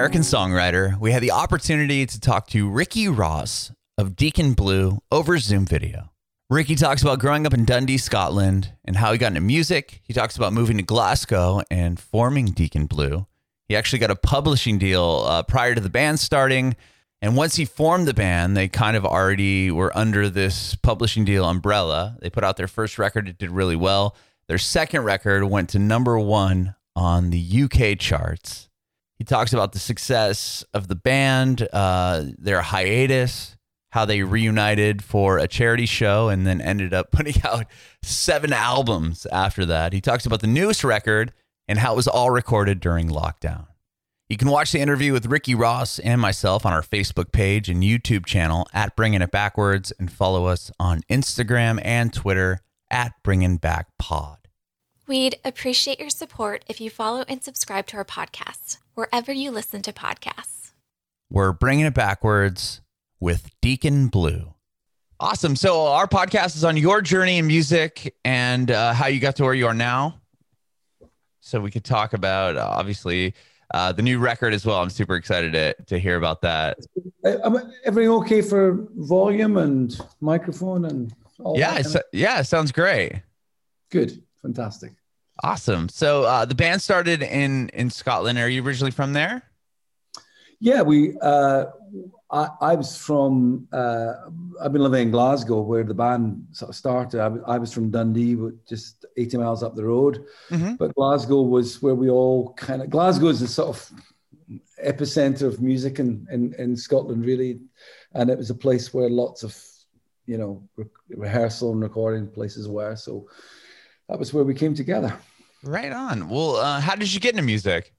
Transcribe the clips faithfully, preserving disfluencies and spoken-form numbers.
American songwriter, we had the opportunity to talk to Ricky Ross of Deacon Blue over Zoom video. Ricky talks about growing up in Dundee, Scotland, and how he got into music. He talks about moving to Glasgow and forming Deacon Blue. He actually got a publishing deal uh, prior to the band starting. And once he formed the band, they kind of already were under this publishing deal umbrella. They put out their first record. It did really well. Their second record went to number one on the U K charts. He talks about the success of the band, uh, their hiatus, how they reunited for a charity show and then ended up putting out seven albums after that. He talks about the newest record and how it was all recorded during lockdown. You can watch the interview with Ricky Ross and myself on our Facebook page and YouTube channel at Bringing It Backwards, and follow us on Instagram and Twitter at Bringing Back Pod. We'd appreciate your support if you follow and subscribe to our podcast, wherever you listen to podcasts. We're Bringing It Backwards with Deacon Blue. Awesome. So our podcast is on your journey in music and uh, how you got to where you are now. So we could talk about, uh, obviously, uh, the new record as well. I'm super excited to, to hear about that. Am everything okay for volume and microphone and all yeah, that? Yeah, it sounds great. Good. Fantastic. Awesome. So uh, the band started in, in Scotland. Are you originally from there? Yeah, we. Uh, I, I was from. Uh, I've been living in Glasgow, where the band sort of started. I, was- I was from Dundee, just eighty miles up the road. Mm-hmm. But Glasgow was where we all kind of. Glasgow is the sort of epicenter of music in, in, in Scotland, really, and it was a place where lots of, you know, re- rehearsal and recording places were. So that was where we came together. Right on. Well, uh, how did you get into music?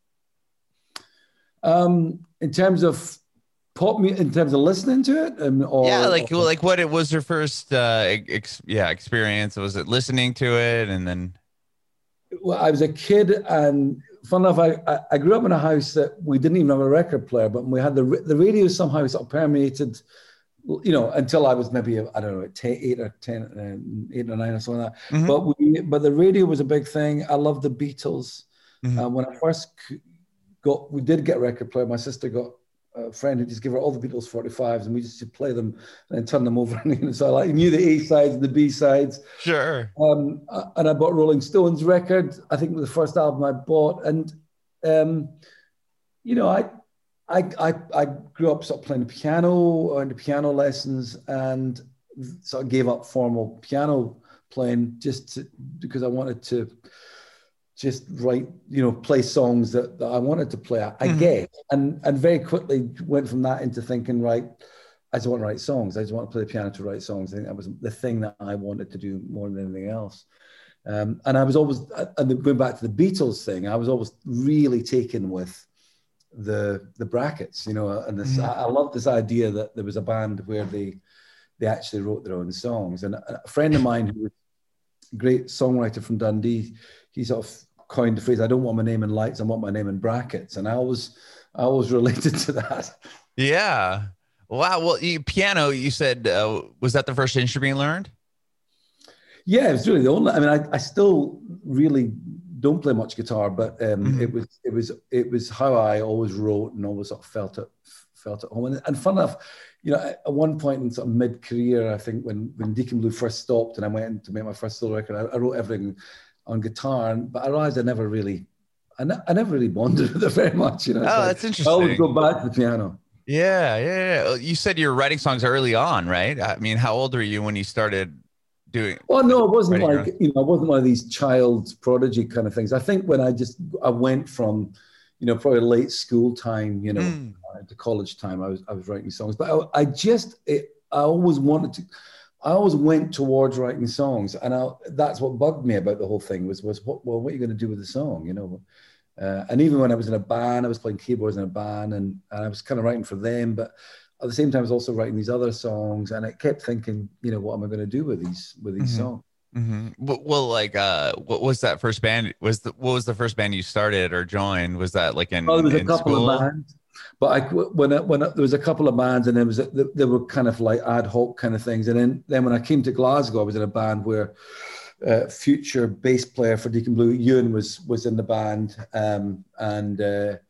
Um, in terms of pop, mu- in terms of listening to it, um, or yeah, like or, well, like what it was your first uh, ex- yeah experience? Was it listening to it and then? well, I was a kid, and fun enough, I, I I grew up in a house that we didn't even have a record player, but we had the ra- the radio somehow sort of permeated, you know, until I was maybe I don't know ten, eight or ten, uh, eight or nine or something like that. Mhm. But we, but the radio was a big thing. I loved the Beatles. Mhm. Uh, when I first c- got, we did get a record player. My sister got a friend who just gave her all the Beatles forty-fives, and we just used to play them and then turn them over. And so I like, knew the A sides and the B sides. Sure. Um, uh, and I bought Rolling Stones record. I think it was the first album I bought. And um, you know, I, I, I, I grew up sort of playing the piano, and the piano lessons, and sort of gave up formal piano playing just to, because I wanted to just write, you know, play songs that, that I wanted to play, I Mhm. guess. And and very quickly went from that into thinking, right, I just want to write songs. I just want to play the piano to write songs. I think that was the thing that I wanted to do more than anything else. Um, and I was always, and going back to the Beatles thing, I was always really taken with the the brackets, you know, and this, Mhm. I, I love this idea that there was a band where they they actually wrote their own songs. And a friend of mine who was a great songwriter from Dundee, he sort of coined the phrase, I don't want my name in lights, I want my name in brackets. And I always, I always related to that. Yeah. Wow. Well, you, piano, you said, uh, was that the first instrument you learned? Yeah, it was really the only, I mean, I, I still really don't play much guitar, but um, Mhm. it was, it was, it was how I always wrote and always sort of felt it, felt at home. And, and fun enough, you know, at one point in sort of mid-career, I think when, when Deacon Blue first stopped and I went in to make my first solo record, I, I wrote everything on guitar, and, but I realized I never really, I, ne- I never really bonded with it very much, you know. It's Oh, like, that's I interesting. always go back to the piano. Yeah, yeah, yeah. You said you were writing songs early on, right? I mean, how old were you when you started doing? Well, no, it wasn't writing like, your- you know, it wasn't one of these child prodigy kind of things. I think when I just, I went from, you know, probably late school time, you know, Mm. uh, to college time, I was, I was writing songs, but I, I just, it, I always wanted to, I always went towards writing songs. And I, that's what bugged me about the whole thing was, was what, well, what are you going to do with the song, you know? Uh, and even when I was in a band, I was playing keyboards in a band, and, and I was kind of writing for them, but at the same time, I was also writing these other songs, and I kept thinking, you know, what am I going to do with these, with these Mhm. songs? Mm-hmm. Well, well, like, uh, what was that first band? Was the what was the first band you started or joined? Was that like in, Well, there was a in couple school? of bands, but I when I, when I, there was a couple of bands, and there was a, there were kind of like ad hoc kind of things. And then then when I came to Glasgow, I was in a band where uh, future bass player for Deacon Blue, Ewan, was was in the band, um, and uh,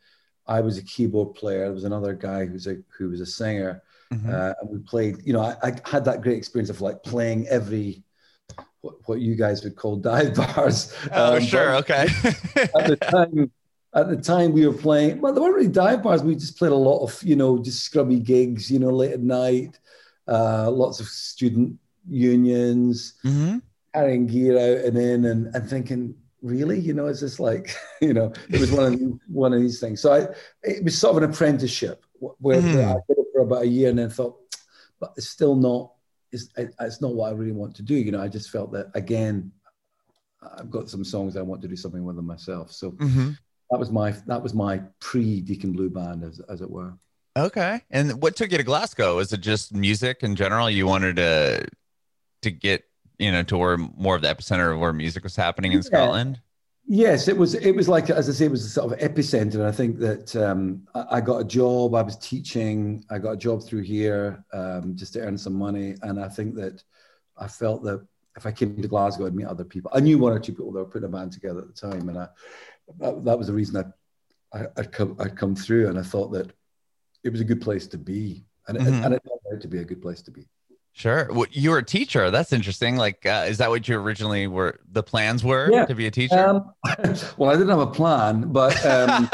I was a keyboard player. There was another guy who's a who was a singer, mm-hmm. uh, and we played. You know, I, I had that great experience of like playing every what, what you guys would call dive bars. Oh, um, sure, okay. at the time, at the time we were playing. Well, there weren't really dive bars. We just played a lot of you know just scrubby gigs. You know, late at night, uh, lots of student unions, mm-hmm. carrying gear out and in, and, and thinking. Really, you know, it's just like, you know, it was one of these, one of these things. So I, it was sort of an apprenticeship where, mm-hmm. where I did it for about a year and then thought, but it's still not, it's, it's not what I really want to do. You know, I just felt that again, I've got some songs I want to do something with them myself. So mm-hmm. that was my, that was my pre Deacon Blue band, as as it were. Okay. And what took you to Glasgow? Was it just music in general? You wanted to, to get, you know, to where more of the epicenter of where music was happening in yeah. Scotland? Yes, it was, it was like, as I say, it was a sort of epicenter. And I think that um, I, I got a job, I was teaching, I got a job through here um, just to earn some money. And I think that I felt that if I came to Glasgow, I'd meet other people. I knew one or two people that were putting a band together at the time. And I, that, that was the reason I, I, I'd, come, I'd come through. And I thought that it was a good place to be. And, mm-hmm. it, and it turned out to be a good place to be. Sure. Well, you were a teacher. That's interesting. Like, uh, is that what you originally were? The plans were yeah. to be a teacher? Um, well, I didn't have a plan, but um,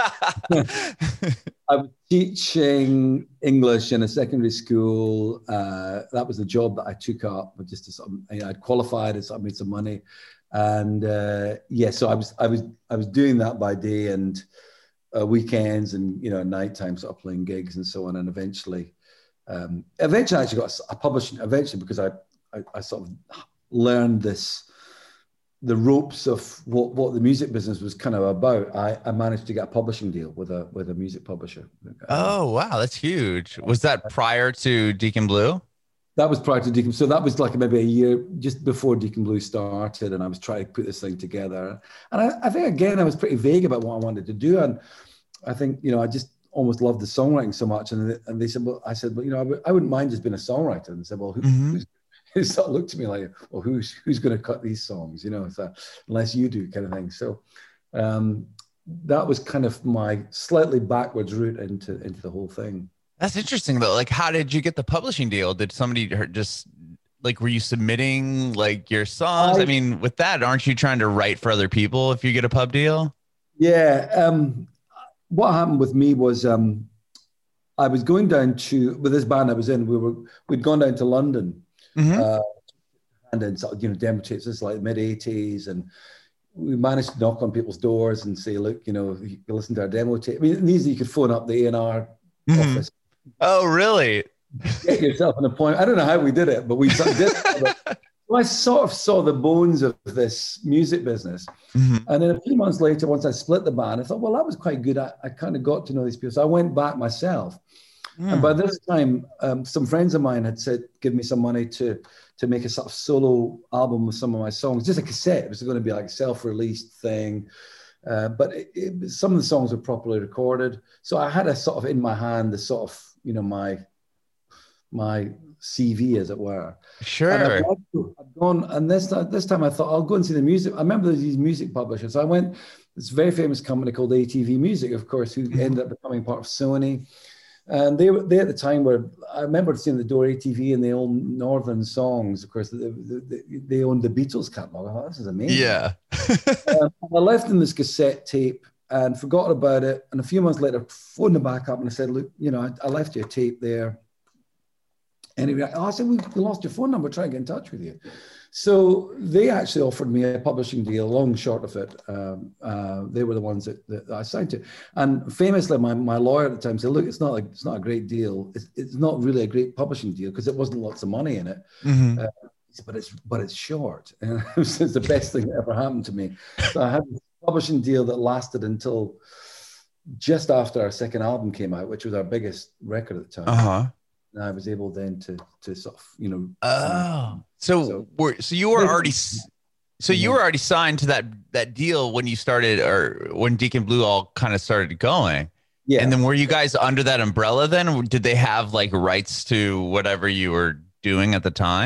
I was teaching English in a secondary school. Uh, that was the job that I took up. Just to sort of, you know, I'd qualified and sort of made some money, and uh, yeah, so I was, I was, I was doing that by day and uh, weekends, and you know, nighttime, sort of playing gigs and so on, and eventually. Um, eventually, I actually got a, a publishing. Eventually, because I, I, I sort of learned this, the ropes of what, what the music business was kind of about. I, I managed to get a publishing deal with a with a music publisher. Oh wow, that's huge! Was that prior to Deacon Blue? That was prior to Deacon. So that was like maybe a year just before Deacon Blue started, and I was trying to put this thing together. And I, I think again, I was pretty vague about what I wanted to do, and I think you know, I just. almost loved the songwriting so much, and they, and they said, well, I said, well, you know, I, w- I wouldn't mind just being a songwriter. And they said, well, who, mm-hmm. who's, they sort of looked at me like, well, who's who's going to cut these songs, you know, so, unless you do, kind of thing. So um, that was kind of my slightly backwards route into into the whole thing. That's interesting though. Like, how did you get the publishing deal? Did somebody just like, were you submitting like your songs? I, I mean, with that, aren't you trying to write for other people if you get a pub deal? Yeah. Um, What happened with me was um, I was going down to, with this band I was in, we were, we'd gone down to London mm-hmm. uh, and then sort of, you know, demo tapes, this is like mid eighties. And we managed to knock on people's doors and say, look, you know, you can listen to our demo tape. I mean, these you could phone up the A and R mm-hmm. office. Oh, really? Get yourself an appointment. I don't know how we did it, but we sort of did it. Well, I sort of saw the bones of this music business. Mm-hmm. And then a few months later, once I split the band, I thought, well, that was quite good. I, I kind of got to know these people. So I went back myself. Mm. And by this time, um, some friends of mine had said, give me some money to, to make a sort of solo album with some of my songs, just a cassette. It was going to be like a self-released thing. Uh, but it, it, some of the songs were properly recorded. So I had a sort of in my hand, the sort of, you know, my, my C V, as it were. Sure. And I've, I've gone, and this this time I thought I'll go and see the music. I remember these music publishers. So I went. This very famous company called A T V Music, of course, who mm-hmm. ended up becoming part of Sony. And they were they at the time were. I remember seeing the door A T V and they owned Northern Songs. Of course, they, they, they owned the Beatles catalog. I thought, this is amazing. Yeah. um, I left them this cassette tape and forgot about it. And a few months later, phoned them back up and I said, look, you know, I, I left you a tape there. Anyway, oh, I said, we lost your phone number, try and get in touch with you. So they actually offered me a publishing deal, long short of it. Um, uh, they were the ones that, that I signed to. And famously, my, my lawyer at the time said, look, it's not a, it's not a great deal. It's, it's not really a great publishing deal because it wasn't lots of money in it. Mm-hmm. Uh, but it's but it's short. And it was the best thing that ever happened to me. So I had a publishing deal that lasted until just after our second album came out, which was our biggest record at the time. Uh-huh. And I was able then to to sort of, you know. Oh, so so, were, so you were already so you were already signed to that that deal when you started, or when Deacon Blue all kind of started going. Yeah. And then were you guys under that umbrella then? Did they have like rights to whatever you were doing at the time?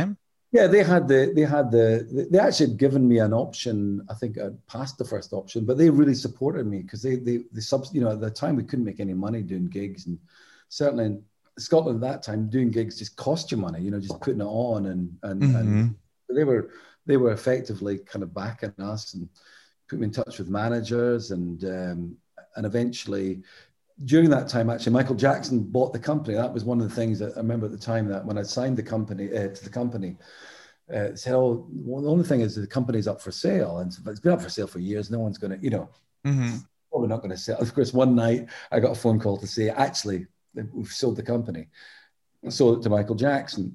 Yeah, they had the they had the they actually had given me an option. I think I passed the first option, but they really supported me because they they they subs you know at the time we couldn't make any money doing gigs, and certainly in Scotland at that time doing gigs just cost you money. You know, just putting it on and and Mm-hmm. and they were they were effectively kind of backing us and put me in touch with managers and um, and eventually. During that time, actually, Michael Jackson bought the company. That was one of the things that I remember at the time that when I signed the company uh, to the company, uh, said, "Oh, well, the only thing is the company's up for sale, and it's been up for sale for years. No one's going to, you know, Mm-hmm. probably not going to sell." Of course, one night I got a phone call to say, "Actually, we've sold the company." I sold it to Michael Jackson,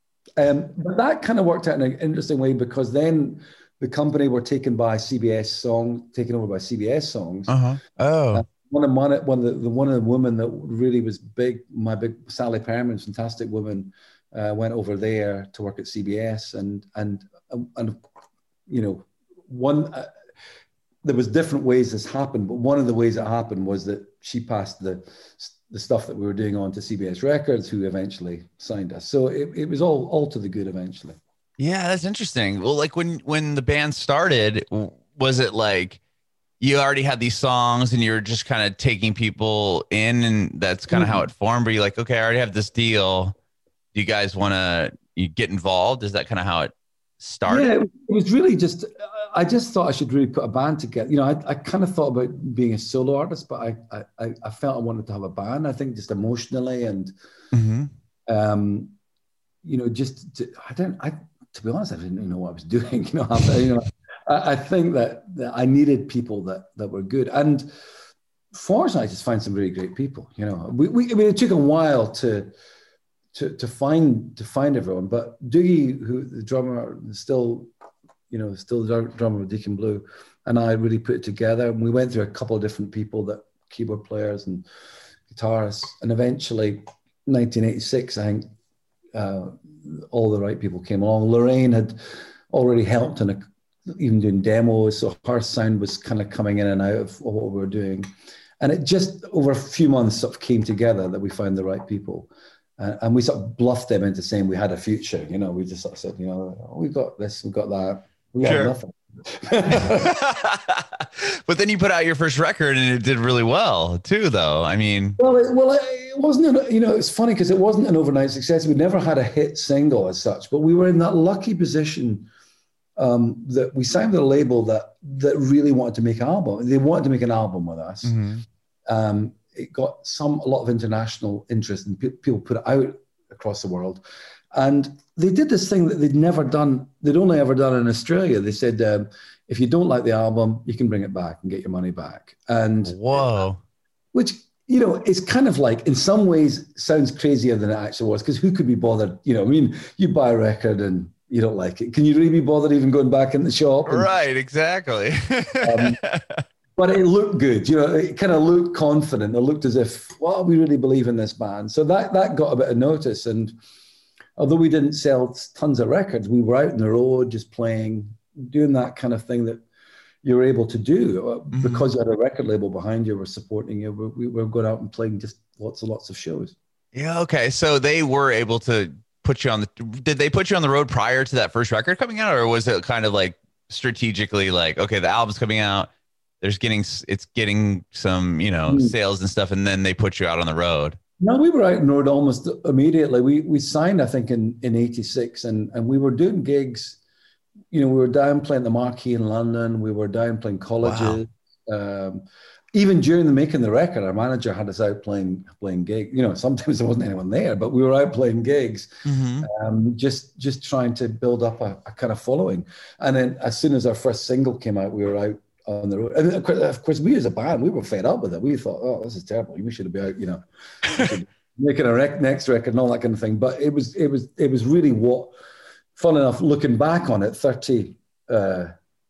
um, but that kind of worked out in an interesting way because then the company were taken by C B S Songs, taken over by C B S Songs. Uh-huh. Oh. Uh, One of my, one of the, the one of the women that really was big, my big Sally Perman, fantastic woman, uh, went over there to work at C B S, and and and you know, one uh, there was different ways this happened, but one of the ways it happened was that she passed the the stuff that we were doing on to C B S Records, who eventually signed us. So it, it was all all to the good eventually. Yeah, that's interesting. Well, like when when the band started, was it like you already had these songs and you're just kind of taking people in, and that's kind of mm-hmm. how it formed? Or you're like, okay, I already have this deal. Do you guys want to you get involved? Is that kind of how it started? Yeah, it was really just, I just thought I should really put a band together. You know, I, I kind of thought about being a solo artist, but I, I, I felt I wanted to have a band, I think just emotionally. And, mm-hmm. um, you know, just, to, I don't, I, to be honest, I didn't even know what I was doing. You know, I, you know, I think that, that I needed people that that were good, and fortunately, I just find some really great people. You know, we, we I mean, it took a while to to to find to find everyone, but Dougie, who the drummer, still, you know, still the drummer of Deacon Blue, and I really put it together. And we went through a couple of different people, that keyboard players and guitarists, and eventually, nineteen eighty-six, I think, uh, all the right people came along. Lorraine had already helped in a even doing demos, so her sound was kind of coming in and out of what we were doing, and it just over a few months sort of came together that we found the right people, uh, and we sort of bluffed them into saying we had a future. You know, we just sort of said, you know, oh, we got this, we got that, we got sure. nothing. But then you put out your first record and it did really well too, though. I mean, well, it, well, it wasn't. An, you know, it's funny because it wasn't an overnight success. We never had a hit single as such, but we were in that lucky position. Um, that we signed with a label that that really wanted to make an album. They wanted to make an album with us. Mm-hmm. Um, it got some a lot of international interest, and pe- people put it out across the world. And they did this thing that they'd never done. They'd only ever done in Australia. They said, um, if you don't like the album, you can bring it back and get your money back. And whoa, which, you know, it's kind of like, in some ways, sounds crazier than it actually was, because who could be bothered? You know, I mean, you buy a record and you don't like it. Can you really be bothered even going back in the shop? And, right, exactly. um, but it looked good. You know, it kind of looked confident. It looked as if, well, we really believe in this band. So that that got a bit of notice. And although we didn't sell tons of records, we were out on the road just playing, doing that kind of thing that you were able to do mm-hmm. because you had a record label behind you, were supporting you. We were going out and playing just lots and lots of shows. Yeah. Okay. So they were able to put you on the, did they put you on the road prior to that first record coming out, or was it kind of like strategically like, okay, the album's coming out, there's getting, it's getting some, you know, mm. sales and stuff, and then they put you out on the road? No, we were out on the road almost immediately. We we signed, I think, in, in eighty-six, and, and we were doing gigs. You know, we were down playing the Marquee in London. We were down playing colleges. Wow. Um, even during the making the record, our manager had us out playing playing gigs. You know, sometimes there wasn't anyone there, but we were out playing gigs, mm-hmm. um, just just trying to build up a, a kind of following. And then as soon as our first single came out, we were out on the road. And of course, of course, we as a band, we were fed up with it. We thought, oh, this is terrible. We should be out, you know, making a rec- next record and all that kind of thing. But it was it was it was really what, fun enough, looking back on it, thirty, uh,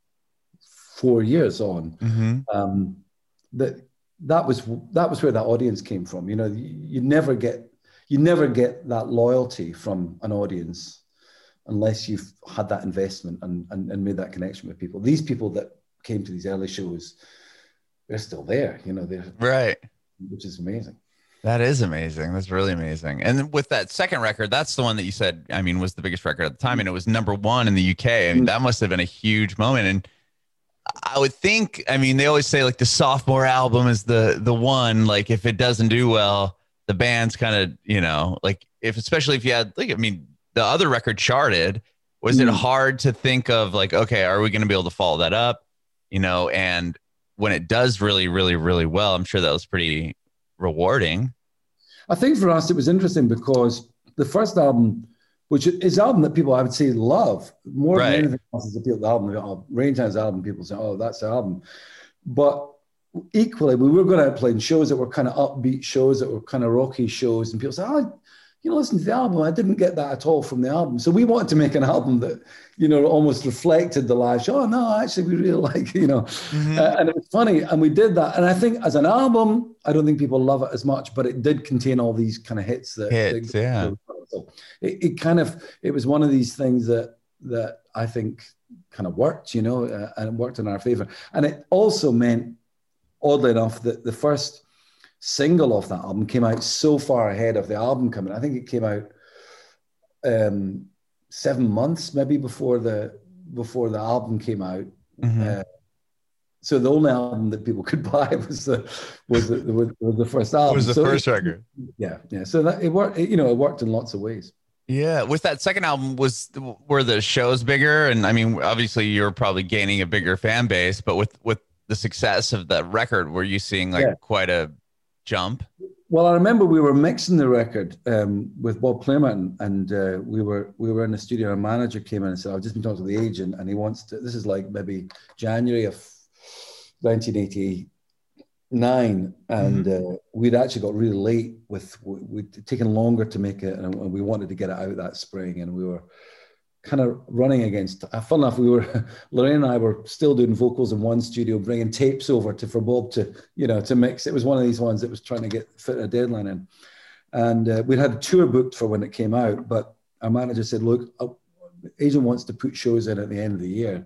four years on. Mm-hmm. Um, that that was that was where that audience came from. You know, you, you never get you never get that loyalty from an audience unless you've had that investment and, and, and made that connection with people. These people that came to these early shows, they're still there. You know, they're right, which is amazing. That is amazing. That's really amazing. And with that second record, that's the one that you said, I mean, was the biggest record at the time, and it was number one in the U K. I mean, that must have been a huge moment. And I would think, I mean, they always say like the sophomore album is the the one, like if it doesn't do well, the band's kind of, you know, like if, especially if you had, like, I mean, the other record charted, was mm. it hard to think of like, okay, are we going to be able to follow that up? You know, and when it does really, really, really well, I'm sure that was pretty rewarding. I think for us, it was interesting because the first album, which is an album that people, I would say, love more right. than anything else, is the album. Oh, Raintime's album, people say, oh, that's the album. But equally, we were going out playing shows that were kind of upbeat shows, that were kind of rocky shows, and people say, oh, you know, listen to the album. I didn't get that at all from the album. So we wanted to make an album that, you know, almost reflected the live show. Oh, no, actually, we really like, you know. Mm-hmm. Uh, and it was funny. And we did that. And I think as an album, I don't think people love it as much, but it did contain all these kind of hits. That, hits, that, yeah. So it, it kind of, it was one of these things that, that I think kind of worked, you know, uh, and it worked in our favor. And it also meant, oddly enough, that the first single off that album came out so far ahead of the album coming. I think it came out um, seven months maybe before the before the album came out. Mm-hmm. Uh, so the only album that people could buy was the was the, was, was the first album. It was the so first it, record. Yeah, yeah. So that it worked. It, you know, it worked in lots of ways. Yeah, with that second album, was were the shows bigger? And I mean, obviously, you're probably gaining a bigger fan base, but with with the success of that record, were you seeing like yeah. quite a jump? Well, I remember we were mixing the record um, with Bob Clement, and uh, we were we were in the studio. Our manager came in and said, "I've just been talking to the agent, and he wants to." This is like maybe January of nineteen eighty-nine, and mm-hmm. uh, we'd actually got really late with we'd taken longer to make it, and we wanted to get it out that spring, and we were kind of running against. Uh, fun enough, we were Lorraine and I were still doing vocals in one studio, bringing tapes over to for Bob to you know to mix. It was one of these ones that was trying to get fit a deadline in, and uh, we had a tour booked for when it came out. But our manager said, "Look, uh, agent wants to put shows in at the end of the year,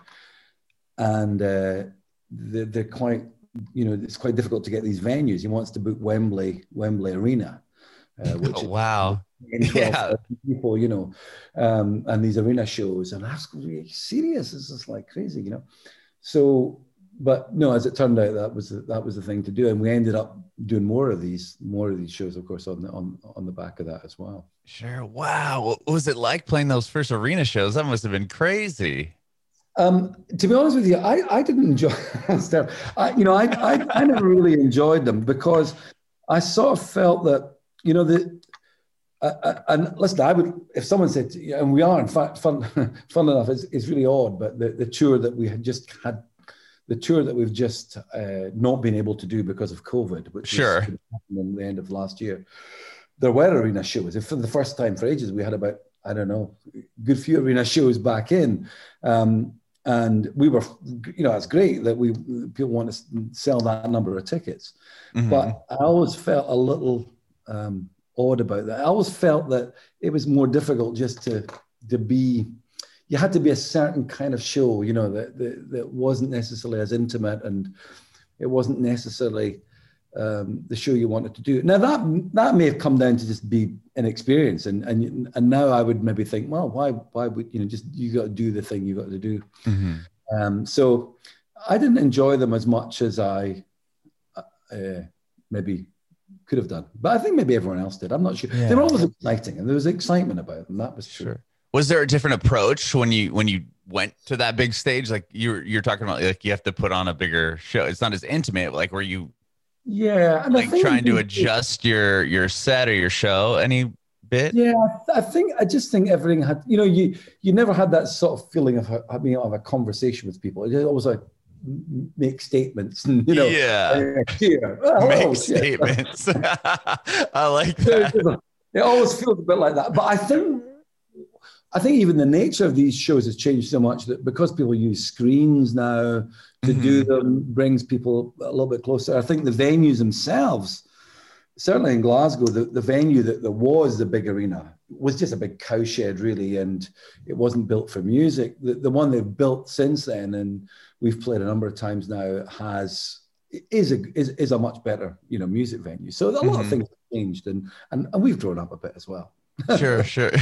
and uh, they're, they're quite you know it's quite difficult to get these venues. He wants to book Wembley Wembley Arena." Uh, which oh, wow. Is, yeah. People, you know, um, and these arena shows, and I was really serious. This is like crazy, you know. So, but no, as it turned out, that was the, that was the thing to do, and we ended up doing more of these, more of these shows, of course, on the on on the back of that as well. Sure. Wow. What was it like playing those first arena shows? That must have been crazy. Um, to be honest with you, I I didn't enjoy. I, you know, I, I I never really enjoyed them because I sort of felt that. You know, the uh, and listen, I would if someone said, to, and we are in fact fun, fun enough. It's, it's really odd, but the, the tour that we had just had, the tour that we've just uh, not been able to do because of COVID, which sure happened in the end of last year, there were arena shows. And for the first time for ages, we had about I don't know, a good few arena shows back in, um, and we were, you know, it's great that we people want to sell that number of tickets, mm-hmm. but I always felt a little. Um, odd about that. I always felt that it was more difficult just to to be. You had to be a certain kind of show, you know, that that, that wasn't necessarily as intimate, and it wasn't necessarily um, the show you wanted to do. Now that that may have come down to just be inexperience, and and and now I would maybe think, well, why why would you know just you got to do the thing you got to do. Mm-hmm. Um, so I didn't enjoy them as much as I uh, maybe. Could have done, but I think maybe everyone else did. I'm not sure. Yeah. They were always exciting, and there was excitement about them. That was true. Sure. Was there a different approach when you when you went to that big stage? Like you're you're talking about, like you have to put on a bigger show. It's not as intimate. Like were you? Yeah, and like trying to adjust your your set or your show any bit? Yeah, I think I just think everything had. You know, you you never had that sort of feeling of having of a conversation with people. It was always like. Make statements, and, you know. Yeah. Uh, yeah. Oh, make oh, statements. I like that. It always feels a bit like that. But I think, I think even the nature of these shows has changed so much that because people use screens now to mm-hmm. do them, brings people a little bit closer. I think the venues themselves, certainly in Glasgow, the, the venue that there was the big arena was just a big cowshed, really, and it wasn't built for music. The, the one they've built since then, and we've played a number of times now, has is a is, is a much better, you know, music venue. So a lot mm-hmm. of things changed, and, and and we've grown up a bit as well. Sure, sure.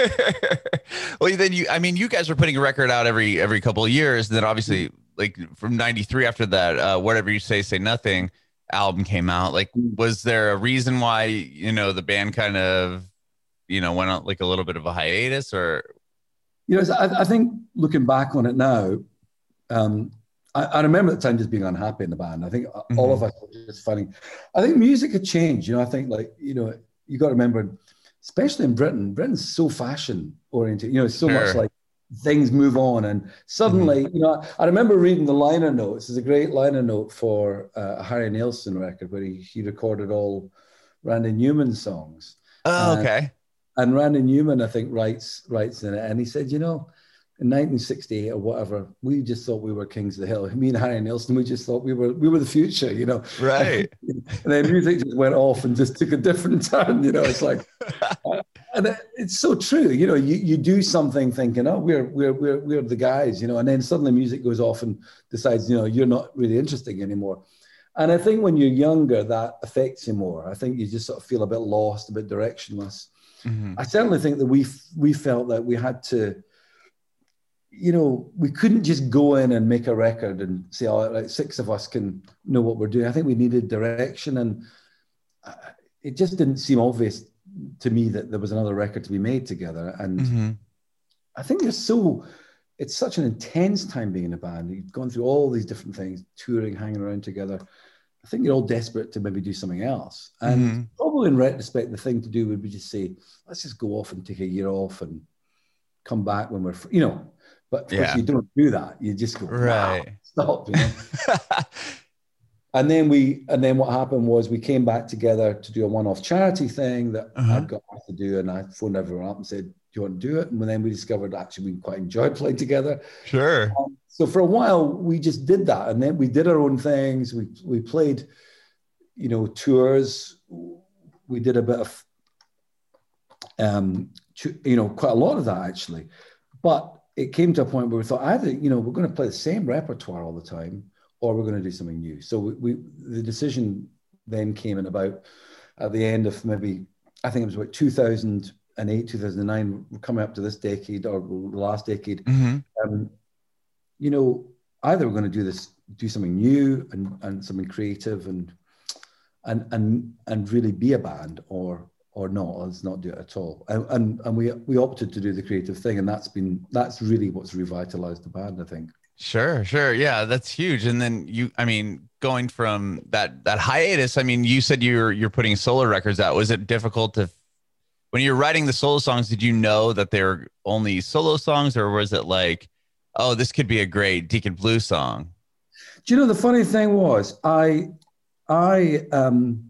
Well, then you, I mean, you guys were putting a record out every every couple of years, and then obviously, like from ninety-three after that, uh, Whatever You Say, Say Nothing album came out. Like, was there a reason why, you know, the band kind of, you know, went on like a little bit of a hiatus, or? You know, I, I think looking back on it now, um, I, I remember at the time just being unhappy in the band. I think mm-hmm. all of us were just finding, I think music had changed. You know, I think like, you know, you got to remember, especially in Britain, Britain's so fashion oriented, you know, so sure. much like things move on. And suddenly, mm-hmm. you know, I remember reading the liner notes. There's a great liner note for uh, a Harry Nilsson record where he, he recorded all Randy Newman songs. Oh, and, okay. And Randy Newman, I think, writes writes in it. And he said, you know, in nineteen sixty-eight or whatever, we just thought we were kings of the hill. Me and Harry Nilsson, we just thought we were we were the future, you know. Right. And then music just went off and just took a different turn, you know. It's like, uh, and it, it's so true, you know. You you do something thinking, oh, we're we're we're we're the guys, you know, and then suddenly music goes off and decides, you know, you're not really interesting anymore. And I think when you're younger, that affects you more. I think you just sort of feel a bit lost, a bit directionless. Mm-hmm. I certainly think that we we felt that we had to. You know, we couldn't just go in and make a record and say, oh, like six of us can know what we're doing. I think we needed direction, and it just didn't seem obvious to me that there was another record to be made together. And mm-hmm. I think there's so, it's such an intense time being in a band. You've gone through all these different things, touring, hanging around together. I think you're all desperate to maybe do something else. And mm-hmm. probably in retrospect, the thing to do would be just say, let's just go off and take a year off and come back when we're, you know, but of yeah. course you don't do that. You just go, right, wow, stop. You know? and then we, and then what happened was we came back together to do a one-off charity thing that uh-huh. I got asked to do, and I phoned everyone up and said, "Do you want to do it?" And then we discovered actually we quite enjoyed playing together. Sure. Um, so for a while we just did that, and then we did our own things. We we played, you know, tours. We did a bit of, um, you know, quite a lot of that actually, but it came to a point where we thought either, you know, we're going to play the same repertoire all the time, or we're going to do something new. So we, we the decision then came in about at the end of maybe, I think it was about two thousand eight, two thousand nine, we're coming up to this decade or the last decade. Mm-hmm. Um, you know, either we're going to do this, do something new and, and something creative and, and, and, and really be a band, or or not, let's not do it at all. And, and and we we opted to do the creative thing, and that's been that's really what's revitalized the band, I think. Sure, sure. Yeah, that's huge. And then you, I mean, going from that that hiatus, I mean, you said you're you're putting solo records out. Was it difficult to, when you're writing the solo songs, did you know that they were only solo songs, or was it like, oh, this could be a great Deacon Blue song? Do you know, the funny thing was, I I um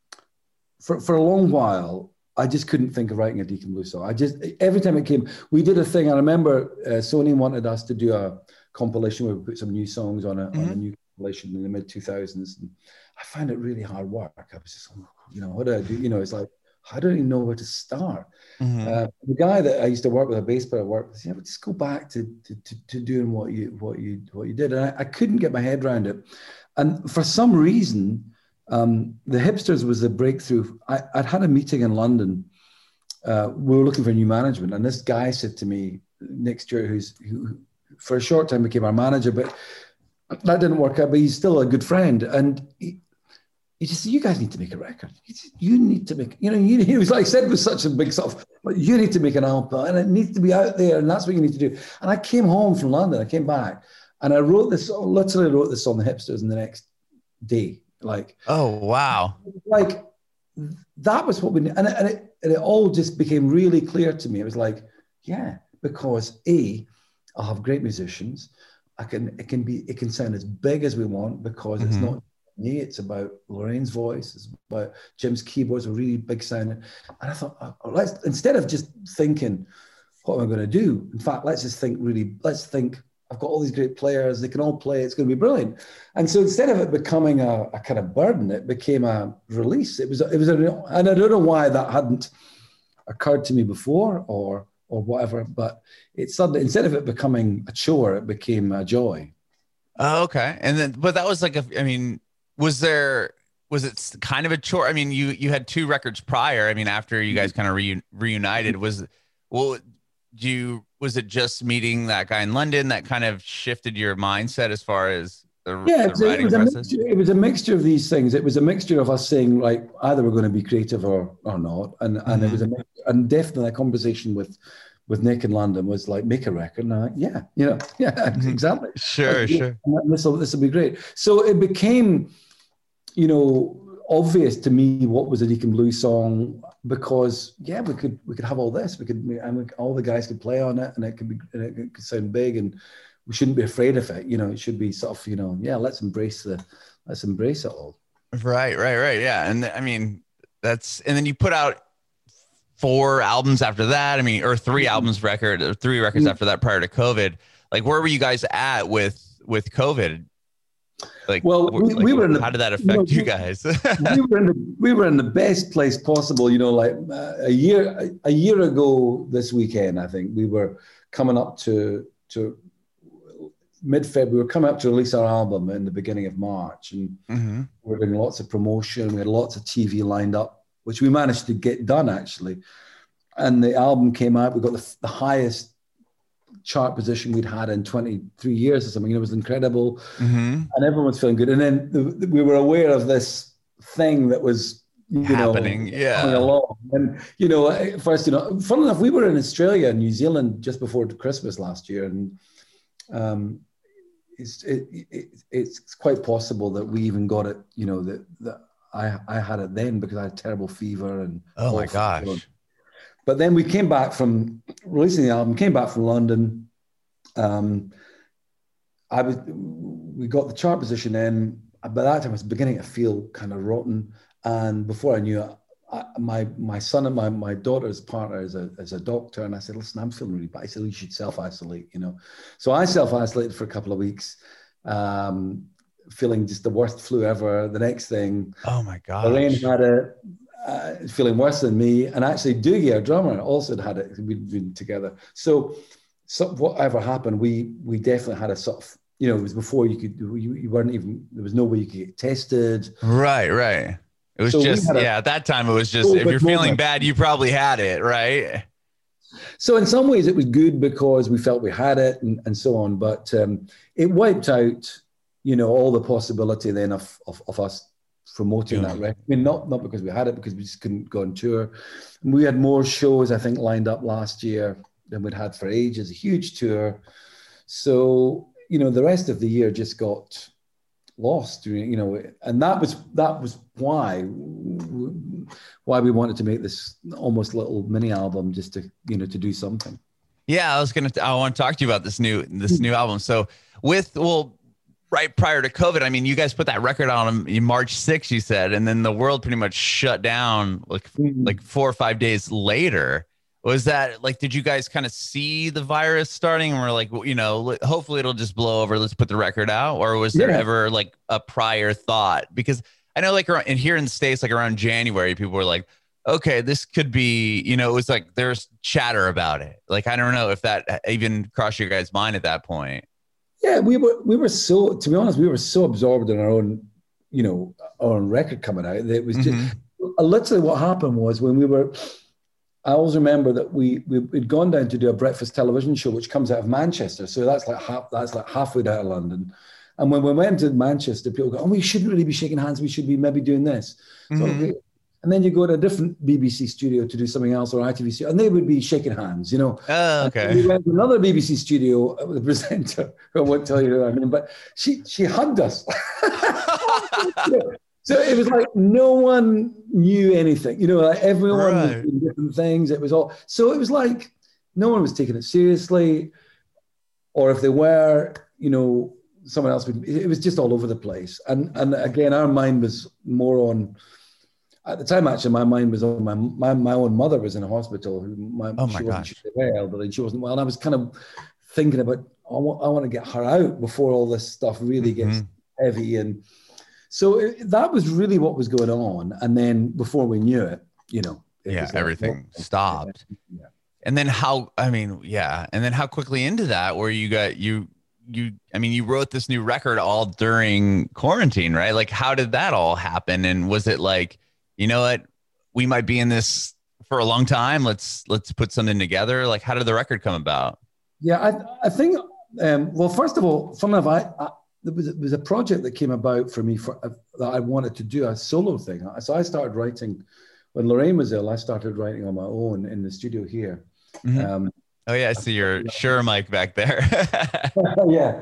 For, for a long while, I just couldn't think of writing a Deacon Blue song. I just, every time it came, we did a thing. I remember uh, Sony wanted us to do a compilation where we put some new songs on a, mm-hmm. on a new compilation in the mid two thousands. And I found it really hard work. I was just, you know, what do I do? You know, it's like, I don't even know where to start. Mm-hmm. Uh, the guy that I used to work with, a bass player, worked with, yeah, but just go back to, to, to, to doing what you, what you, what you did. And I, I couldn't get my head around it. And for some reason, Um, the Hipsters was a breakthrough. I, I'd had a meeting in London. Uh, we were looking for new management, and this guy said to me, Nick Stewart, who's who for a short time became our manager, but that didn't work out. But he's still a good friend, and he, he just said, "You guys need to make a record. You need to make, you know." You, he was like said with such a big stuff, but you need to make an album, and it needs to be out there, and that's what you need to do. And I came home from London. I came back, and I wrote this. Literally wrote this on the Hipsters in the next day. Like, oh wow, like that was what we and it, and it and it all just became really clear to me. It was like, yeah, because A, I'll have great musicians. I can it can be it can sound as big as we want, because mm-hmm. it's not me. It's about Lorraine's voice. It's about Jim's keyboards, a really big sound. And I thought, oh, let's instead of just thinking, what am I going to do? In fact, let's just think really. Let's think. I've got all these great players. They can all play. It's going to be brilliant. And so instead of it becoming a, a kind of burden, it became a release. It was, it was, a, and I don't know why that hadn't occurred to me before or, or whatever, but it suddenly, instead of it becoming a chore, it became a joy. Oh, okay. And then, but that was like, a, I mean, was there, was it kind of a chore? I mean, you you had two records prior. I mean, after you guys kind of reu- reunited, was well, do you was it just meeting that guy in London that kind of shifted your mindset as far as the, yeah, the so it writing was a process? mixture, it was a mixture of these things. It was a mixture of us saying like either we're going to be creative or or not, and and Mm-hmm. it was a and definitely a conversation with with Nick in London was like make a record, and I'm like, yeah, you know, yeah, Mm-hmm. exactly, Sure, sure. This will this will be great. So it became, you know, obvious to me what was a Deacon Blues song, because yeah, we could we could have all this, we could and we, all the guys could play on it, and it could be and it could sound big, and we shouldn't be afraid of it. You know, it should be sort of, you know, yeah, let's embrace the let's embrace it all. Right, right, right. Yeah, and I mean that's and then you put out four albums after that. I mean, or three mm-hmm. albums record, or three records mm-hmm. after that prior to COVID. Like, where were you guys at with with COVID? Like, well, we, like, we were in the, how did that affect you, know, you guys? we were in the we were in the best place possible. You know, like uh, a year a, a year ago this weekend, I think we were coming up to to mid-February. We were coming up to release our album in the beginning of March, and mm-hmm. we were doing lots of promotion. We had lots of T V lined up, which we managed to get done actually. And the album came out. We got the, the highest chart position we'd had in twenty-three years or something. It was incredible, mm-hmm. and everyone was feeling good. And then the, the, we were aware of this thing that was you happening, know, yeah, coming along. And you know, first, you know, fun enough, we were in Australia and New Zealand just before Christmas last year, and um, it's it, it, it's quite possible that we even got it. You know, that that I I had it then because I had terrible fever and oh my gosh. Fever. But then we came back from releasing the album, came back from London. Um, I was, we got the chart position in. By that time, I was beginning to feel kind of rotten. And before I knew it, I, my my son and my my daughter's partner is a is a doctor, and I said, "Listen, I'm feeling really bad." I said, "You should self-isolate," you know. So I self-isolated for a couple of weeks, um, feeling just the worst flu ever. The next thing, oh my god, Lorraine had it. Uh, feeling worse than me, and actually Doogie, our drummer, also had it. We'd been together. So, so whatever happened, we we definitely had a sort of, you know, it was before you could, you, you weren't even, there was no way you could get tested. Right, right. It was so just, yeah, a, at that time it was just, if you're feeling moment. bad, you probably had it, right? So in some ways it was good because we felt we had it and, and so on, but um, it wiped out, you know, all the possibility then of of, of us promoting yeah. that record. I mean, not not because we had it, because we just couldn't go on tour. And we had more shows, I think, lined up last year than we'd had for ages, a huge tour. So, you know, the rest of the year just got lost, you know, and that was that was why why we wanted to make this almost little mini album, just to, you know, to do something. Yeah, I was gonna I want to talk to you about this new this new album. So with well right prior to COVID, I mean, you guys put that record on in March sixth, you said, and then the world pretty much shut down like mm-hmm. like four or five days later. Was that like, did you guys kind of see the virus starting and we're like, you know, hopefully it'll just blow over, let's put the record out? Or was there yeah. ever like a prior thought? Because I know like in here in the States, like around January, people were like, okay, this could be, you know, it was like there's chatter about it. Like, I don't know if that even crossed your guys' mind at that point. Yeah, we were we were so, to be honest, we were so absorbed in our own, you know, our own record coming out. It was just mm-hmm. literally what happened was when we were, I always remember that we, we we'd gone down to do a breakfast television show, which comes out of Manchester. So that's like half that's like halfway down to London. And when we went to Manchester, people go, "Oh, we shouldn't really be shaking hands. We should be maybe doing this." Mm-hmm. So, okay. And then you go to a different B B C studio to do something else, or I T V studio, and they would be shaking hands, you know. Oh, okay. And we went to another B B C studio with a presenter, who I won't tell you her name, but she she hugged us. So it was like no one knew anything, you know, like everyone right. was doing different things. It was all, so it was like no one was taking it seriously, or if they were, you know, someone else would, it was just all over the place. And and again, our mind was more on, at the time, actually, my mind was on my my, my own mother was in a hospital. My, oh my she gosh. wasn't well, but she wasn't well. And I was kind of thinking about, I want, I want to get her out before all this stuff really mm-hmm. gets heavy. And so it, that was really what was going on. And then before we knew it, you know. It yeah, like, everything oh, stopped. Yeah. And then how, I mean, yeah. And then how quickly into that where you got, you you, I mean, you wrote this new record all during quarantine, right? Like, how did that all happen? And was it like, you know what, we might be in this for a long time. Let's, let's put something together. Like, how did the record come about? Yeah, I, I think, um, well, first of all, fun enough, I, I there was, there was a project that came about for me for uh, that I wanted to do, a solo thing. So I started writing, when Lorraine was ill, I started writing on my own in the studio here. Mm-hmm. Um, oh yeah, I see your Shure mic back there. yeah,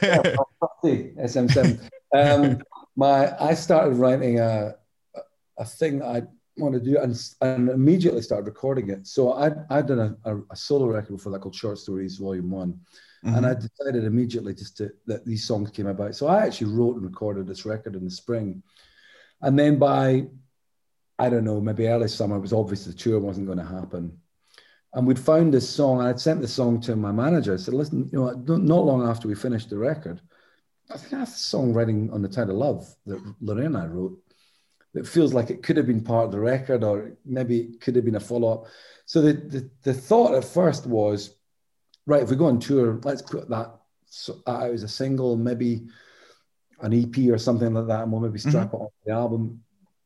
yeah S M seven. Um, my, I started writing a, a thing I want to do, and, and immediately started recording it. So I'd, I'd done a, a, a solo record before that called Short Stories Volume One. Mm-hmm. And I decided immediately just to, that these songs came about. So I actually wrote and recorded this record in the spring. And then by, I don't know, maybe early summer, it was obvious the tour wasn't going to happen. And we'd found this song, and I'd sent the song to my manager. I said, listen, you know, not long after we finished the record, I think I have this song writing on the Tide of Love that Lorraine and I wrote that feels like it could have been part of the record, or maybe it could have been a follow-up. So the, the, the thought at first was, right, if we go on tour, let's put that out as a single, maybe an E P or something like that, and we'll maybe strap mm-hmm. it on the album.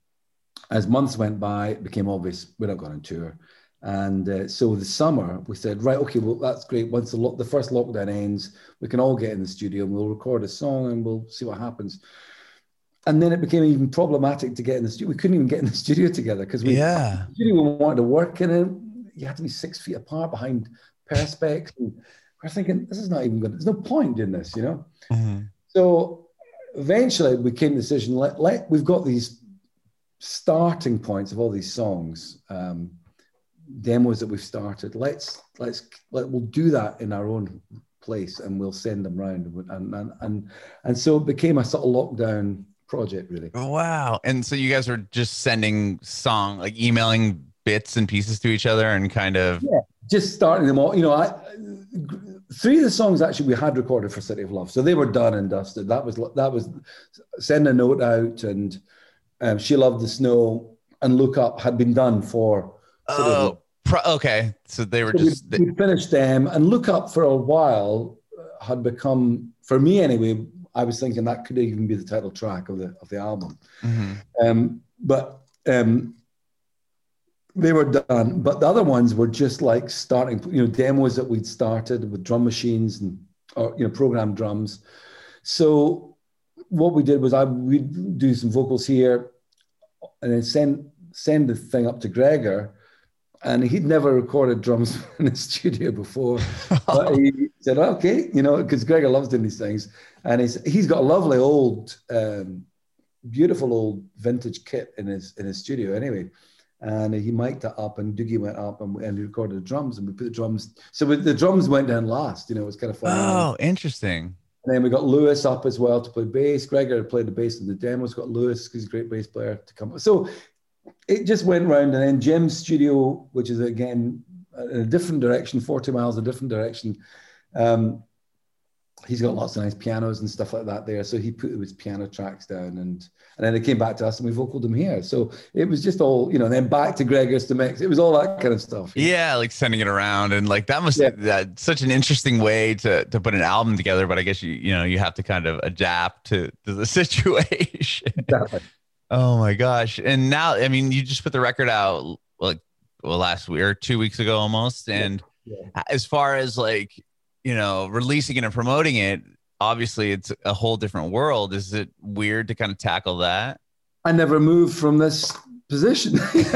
As months went by, it became obvious we're not going on tour. And uh, so the summer, we said, right, okay, well, that's great. Once the, lo- the first lockdown ends, we can all get in the studio and we'll record a song and we'll see what happens. And then it became even problematic to get in the studio. We couldn't even get in the studio together because we, yeah. the studio we wanted to work in it. You had to be six feet apart behind perspex. And we're thinking, this is not even good. There's no point in this, you know? Mm-hmm. So eventually we came to the decision, let, let, we've got these starting points of all these songs, um, demos that we've started. Let's, let's, let, we'll do that in our own place and we'll send them around. And, and, and, and so it became a sort of lockdown project, really. Oh, wow. And so you guys were just sending song, like emailing bits and pieces to each other and kind of... Yeah, just starting them all. You know, I, three of the songs actually we had recorded for City of Love. So they were done and dusted. That was, that was Send a Note Out and um, She Loved the Snow and Look Up had been done for City oh, of Love. Pro- okay. So they were so just... We, we finished them, and Look Up for a while had become, for me anyway, I was thinking that could even be the title track of the of the album. Mm-hmm. Um, but um, they were done. But the other ones were just like starting, you know, demos that we'd started with drum machines and, or, you know, programmed drums. So what we did was I we'd do some vocals here and then send send the thing up to Gregor. And he'd never recorded drums in the studio before. But he said, okay, you know, because Gregor loves doing these things. And he's he's got a lovely old, um, beautiful old vintage kit in his in his studio anyway. And he mic'd it up and Doogie went up and, and he recorded the drums and we put the drums. So we, the drums went down last, you know, it was kind of fun. Oh, interesting. And then we got Lewis up as well to play bass. Gregor played the bass in the demos, got Lewis, because he's a great bass player, to come. So it just went round, and then Jim's studio, which is again in a different direction, forty miles a different direction. Um, he's got lots of nice pianos and stuff like that there. So he put his piano tracks down, and and then they came back to us and we vocaled them here. So it was just all, you know, then back to Gregor's to mix. It was all that kind of stuff. Yeah, like sending it around, and like that must yeah. that such an interesting way to to put an album together. But I guess you you know you have to kind of adapt to, to the situation. Exactly. Oh my gosh. And now, I mean, you just put the record out like, well, last week or two weeks ago almost. And yeah. Yeah. As far as like, you know, releasing it and promoting it, obviously it's a whole different world. Is it weird to kind of tackle that? I never moved from this position.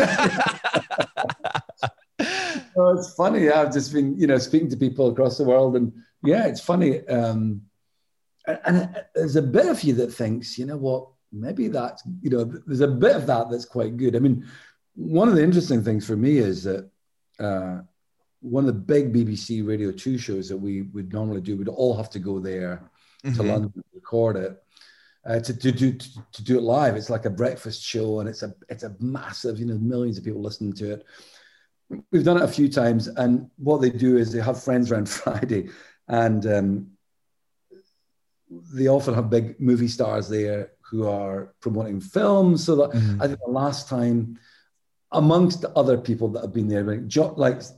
Well, it's funny. I've just been, you know, speaking to people across the world, and yeah, it's funny. Um, and, and there's a bit of you that thinks, you know what, maybe that's, you know, there's a bit of that that's quite good. I mean, one of the interesting things for me is that uh, one of the big B B C Radio two shows that we would normally do, we'd all have to go there mm-hmm. to London to record it, uh, to, to, do, to, to do it live. It's like a breakfast show, and it's a, it's a massive, you know, millions of people listening to it. We've done it a few times, and what they do is they have friends around Friday, and um, they often have big movie stars there who are promoting films. So that mm-hmm. I think the last time, amongst the other people that have been there, like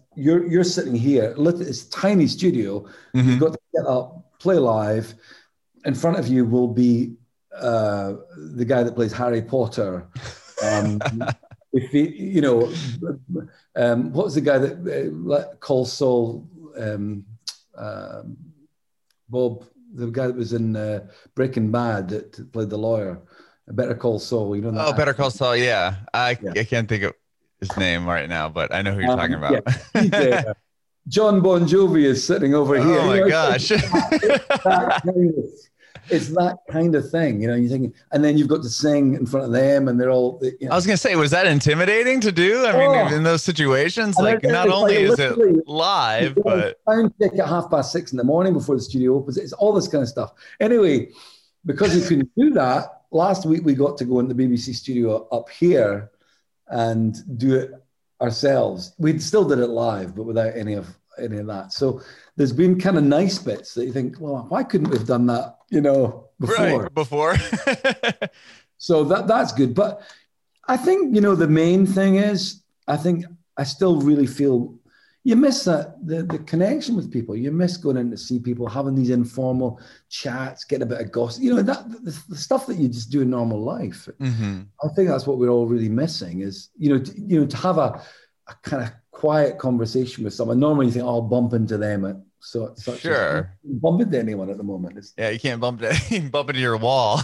you're you're sitting here, look at this tiny studio. Mm-hmm. You've got to get up, play live. In front of you will be uh, the guy that plays Harry Potter. Um, if he, you know, um, what's the guy that uh, calls Saul? Um, uh, Bob, the guy that was in uh, Breaking Bad that played the lawyer. Better Call Saul. You know that? Oh, Better Call Saul. Yeah, I Yeah. I can't think of his name right now, but I know who you're Um, talking about. yeah. He's, uh, John Bon Jovi is sitting over here. Oh my You know, gosh. It's that, kind of, it's that kind of thing, you know. You're thinking, and then you've got to sing in front of them, and they're all. You know. I was gonna say, was that intimidating to do? I mean, Oh. in those situations, And like it- not it's only like is it literally- live, You know, but sound check at half past six in the morning before the studio opens. It's all this kind of stuff. Anyway, because we couldn't do that, last week we got to go in the B B C studio up here and do it ourselves. We still did it live, but without any of any of that. So there's been kind of nice bits that you think, well, why couldn't we have done that, you know, before? right before. So that that's good. But I think, you know, the main thing is, I think I still really feel you miss that the, the connection with people. You miss going in to see people, having these informal chats, getting a bit of gossip. You know, that the, the stuff that you just do in normal life. Mm-hmm. I think that's what we're all really missing is, you know, to, you know, to have a, a kind of quiet conversation with someone. Normally you think, oh, I'll bump into them at so such Sure. a, bump into anyone at the moment. It's, Yeah, you can't bump it, you can bump into your wall.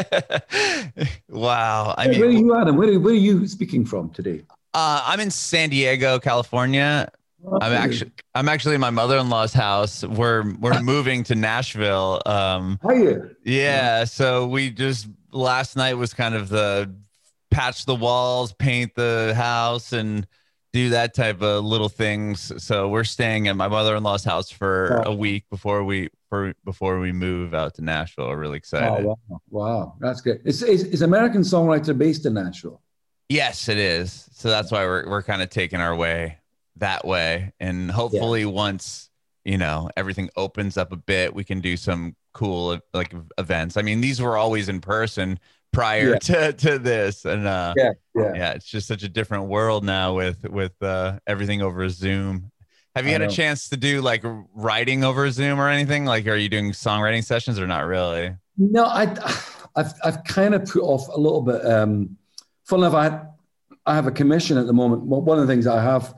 Wow. I where are mean, you, Adam? Where are, where are you speaking from today? uh, I'm in San Diego, California. I'm actually I'm actually in my mother-in-law's house. We're we're moving to Nashville. Um, Are you? yeah, so we just last night was kind of the patch the walls, paint the house, and do that type of little things. So we're staying at my mother-in-law's house for Oh. a week before we for before we move out to Nashville. We're really excited. Oh, wow. Wow. That's good. Is, is, is American songwriter based in Nashville? Yes, it is. So that's why we're we're kind of taking our way that way, and hopefully once you know everything opens up a bit, we can do some cool like events. I mean, these were always in person prior Yeah. to to this, and uh, Yeah. Yeah. yeah, it's just such a different world now with with uh, everything over Zoom. Have you I had a know. chance to do like writing over Zoom or anything? Like, are you doing songwriting sessions or not really? No, I, I've, I've kind of put off a little bit. Um, funnily enough, I, I have a commission at the moment. Well, one of the things I have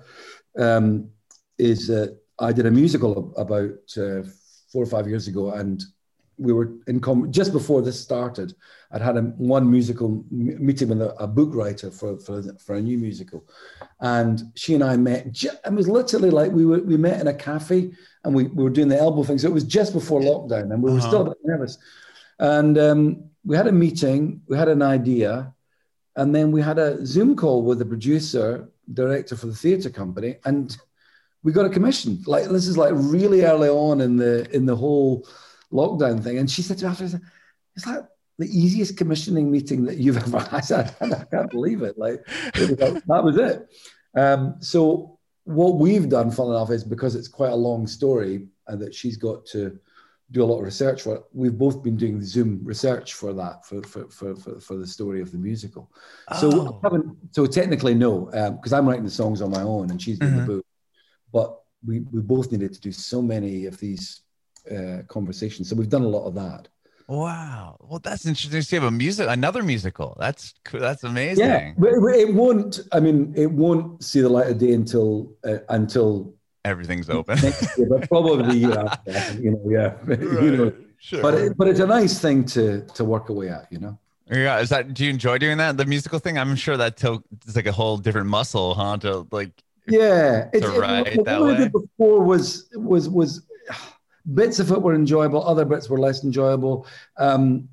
um, is that I did a musical about uh, four or five years ago, and we were in com- just before this started. I'd had a, one musical m- meeting with a, a book writer for, for for a new musical, and she and I met. Ju- it was literally like we were we met in a cafe, and we, we were doing the elbow thing. So it was just before lockdown, and we were Uh-huh. still a bit nervous. And um, we had a meeting. We had an idea, and then we had a Zoom call with the producer, director for the theatre company, and we got a commission. Like this is like really early on in the in the whole lockdown thing. And she said to me after, "Is that the easiest commissioning meeting that you've ever had?" I said, "I can't believe it." Like, it was like that was it. Um, so what we've done, funnily enough, is because it's quite a long story and that she's got to do a lot of research for it. We've both been doing Zoom research for that, for for for for, for the story of the musical. So Oh. I haven't, so technically no, because I'm writing the songs on my own and she's doing Mhm. the book. But we we both needed to do so many of these uh, conversations. So we've done a lot of that. Wow. Well, that's interesting. So you have a music, another musical. That's cool. That's amazing. Yeah, but it, it won't. I mean, it won't see the light of day until uh, until Everything's open. next year, but probably the year after. I think, you know, yeah, you know. Sure. But it, but it's a nice thing to to work away at, you know. Yeah, is that? Do you enjoy doing that? The musical thing? I'm sure that to, it's like a whole different muscle, huh? To like, Yeah, it's, write it, that what I way? did before was was was bits of it were enjoyable, other bits were less enjoyable. Um,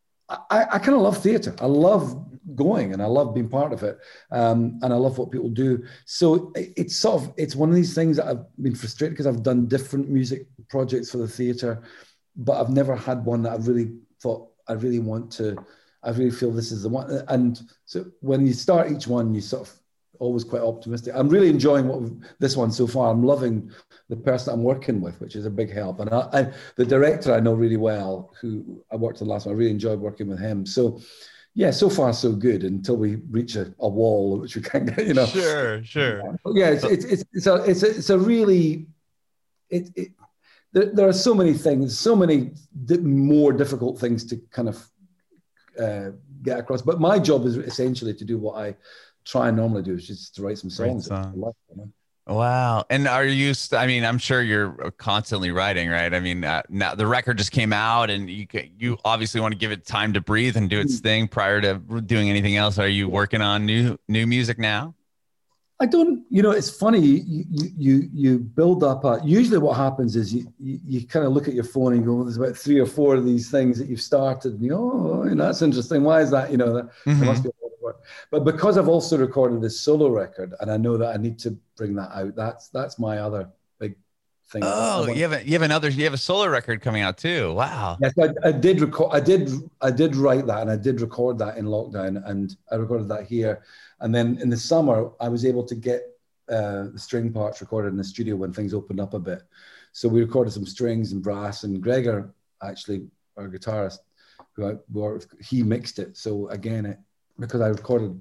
I, I kind of love theatre. I love going and I love being part of it, um, and I love what people do. So it, it's sort of it's one of these things that I've been frustrated because I've done different music projects for the theatre, but I've never had one that I've really thought I really want to. I really feel this is the one. And so when you start each one, you sort of always quite optimistic. I'm really enjoying what we've, this one so far. I'm loving the person I'm working with, which is a big help. And I, I, the director I know really well, who I worked with last one, I really enjoyed working with him. So yeah, so far so good until we reach a, a wall which we can't get, you know. Sure, sure. But yeah, it's it's it's, it's a it's a it's a really it, it there, there are so many things, so many di- more difficult things to kind of uh, get across. But my job is essentially to do what I try and normally do, which is to write some songs. Song. Love, you know? Wow. And are you, st- I mean, I'm sure you're constantly writing, right? I mean, uh, now the record just came out and you you obviously want to give it time to breathe and do its thing prior to doing anything else. Are you working on new new music now? I don't, you know, it's funny. You you you, you build up. A, usually what happens is you, you, you kind of look at your phone and go, well, there's about three or four of these things that you've started. And you go, oh, you know, that's interesting. Why is that? You know, that, Mm-hmm. there must be a lot of work. But because I've also recorded this solo record and I know that I need to bring that out, that's that's my other big thing. Oh, you have a, you have another, you have a solo record coming out too. Wow. Yes, I, I did record. I did. I did write that, and I did record that in lockdown, and I recorded that here. And then in the summer, I was able to get uh, the string parts recorded in the studio when things opened up a bit. So we recorded some strings and brass, and Gregor, actually, our guitarist, who I worked with, he mixed it. So again, it, because I recorded,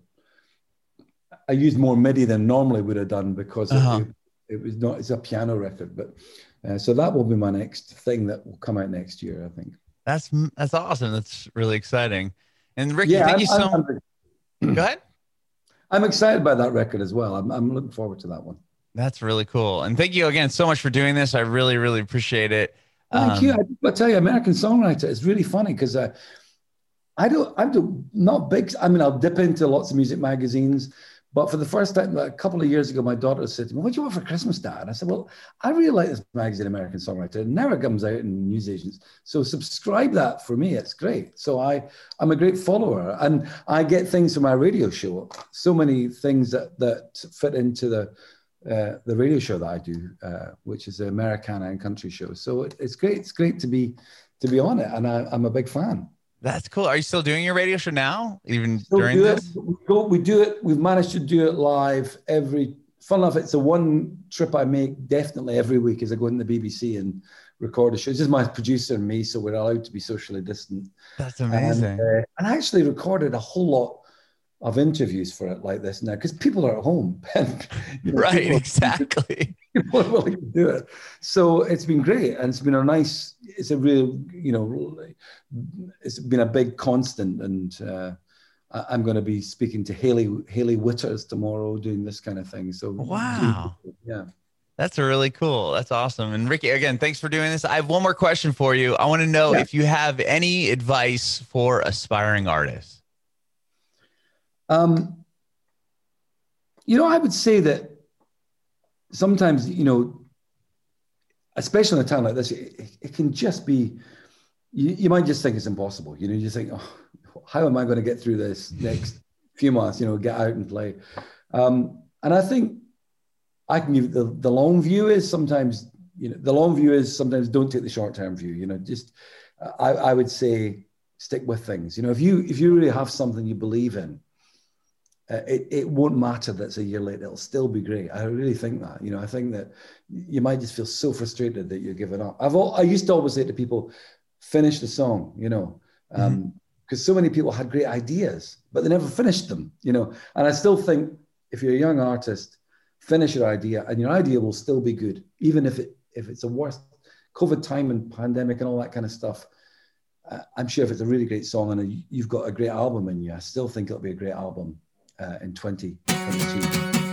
I used more MIDI than normally would have done because uh-huh. it, it was not. It's a piano record, but. Uh, so that will be my next thing that will come out next year, I think. That's that's awesome. That's really exciting. And Ricky, yeah, thank I'm, you so much. Go ahead. I'm excited by that record as well. I'm, I'm looking forward to that one. That's really cool. And thank you again so much for doing this. I really, really appreciate it. Thank um, you. I, I tell you, American Songwriter is really funny because uh, I don't, I do not big. I mean, I'll dip into lots of music magazines. But for the first time, a couple of years ago, my daughter said to me, what do you want for Christmas, Dad? I said, well, I really like this magazine, American Songwriter. It never comes out in newsagents. So subscribe that for me. It's great. So I, I'm a great follower. And I get things from my radio show. So many things that, that fit into the uh, the radio show that I do, uh, which is the Americana and country show. So it, it's great. It's great to be to be on it. And I, I'm a big fan. That's cool. Are you still doing your radio show now, even Still during do this? It. We, go, we do it. We've managed to do it live every. Fun enough, it's the one trip I make definitely every week is I go into the B B C and record a show. It's just my producer and me, so we're allowed to be socially distant. That's amazing. And, uh, and I actually recorded a whole lot of interviews for it like this now because people are at home. And, you know, right, people, exactly. People are willing to do it. So it's been great. And it's been a nice, it's a real, you know, it's been a big constant. And uh, I'm going to be speaking to Haley, Haley Witters tomorrow doing this kind of thing. So wow. Yeah. That's really cool. That's awesome. And Ricky, again, thanks for doing this. I have one more question for you. I want to know yeah. if you have any advice for aspiring artists. Um, you know, I would say that sometimes, you know, especially in a town like this, it, it can just be, you, you might just think it's impossible. You know, you just think, oh, how am I going to get through this next few months, you know, get out and play. Um, and I think I can give the, the long view is sometimes, you know, the long view is sometimes don't take the short-term view, you know, just, I, I would say stick with things. You know, if you, if you really have something you believe in, Uh, it, it won't matter that it's a year late. It'll still be great. I really think that, you know, I think that you might just feel so frustrated that you're giving up. I've all, I used to always say to people, finish the song, you know, um, mm-hmm. because so many people had great ideas, but they never finished them, you know. And I still think if you're a young artist, finish your idea and your idea will still be good. Even if it, if it's a worst COVID time and pandemic and all that kind of stuff, uh, I'm sure if it's a really great song and a, you've got a great album in you, I still think it'll be a great album. Uh, in twenty twenty-two.